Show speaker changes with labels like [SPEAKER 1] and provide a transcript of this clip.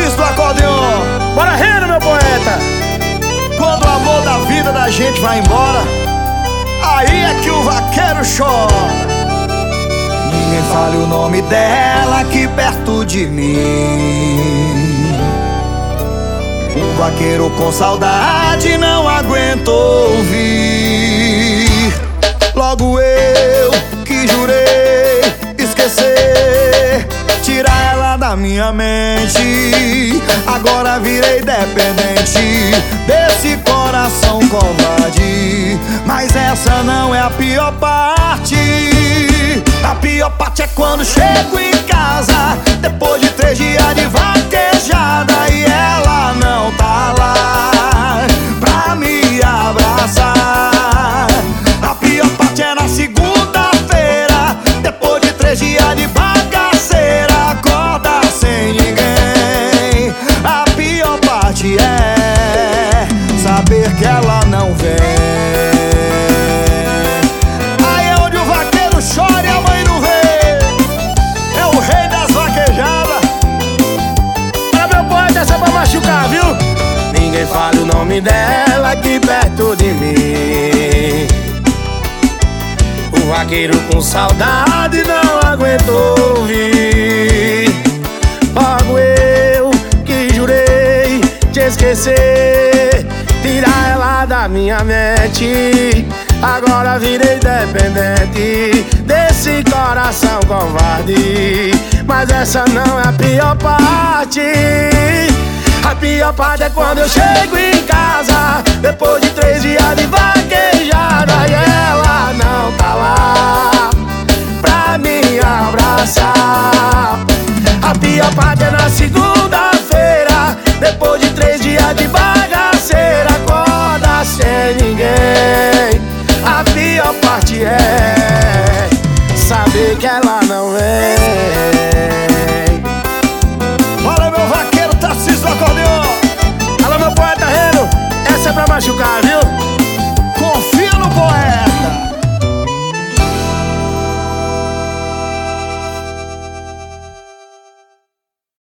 [SPEAKER 1] Francisco do acordeon.
[SPEAKER 2] Bora rindo, meu poeta.
[SPEAKER 1] Quando o amor da vida da gente vai embora, aí é que o vaqueiro chora. Ninguém fale o nome dela aqui perto de mim. O vaqueiro com saudade não aguento ouvir. Logo eu que jurei esquecer, tirar ela da minha mente, agora virei dependente desse coração covarde. Mas essa não é a pior parte. A pior parte é quando chego em casa, depois de 3 dias de vaquejada, e ela não tá lá pra me abraçar. A pior parte é na segunda-feira, depois de 3 dias de bagaceira, acorda sem ninguém. A pior parte é saber que ela não vem. Aí é onde o vaqueiro chora e a mãe não vê. É o rei das vaquejadas.
[SPEAKER 2] Para meu poeta, essa é pra machucar, viu? Ninguém fale o nome dela aqui perto de mim. O vaqueiro com saudade não aguentou ouvir. Logo eu que jurei te esquecer, tirar ela da minha mente, agora virei dependente desse coração covarde. Mas essa não é a pior parte. A pior parte é quando eu chego em casa, depois de 3 dias de vaquejada, e ela não tá lá pra me abraçar.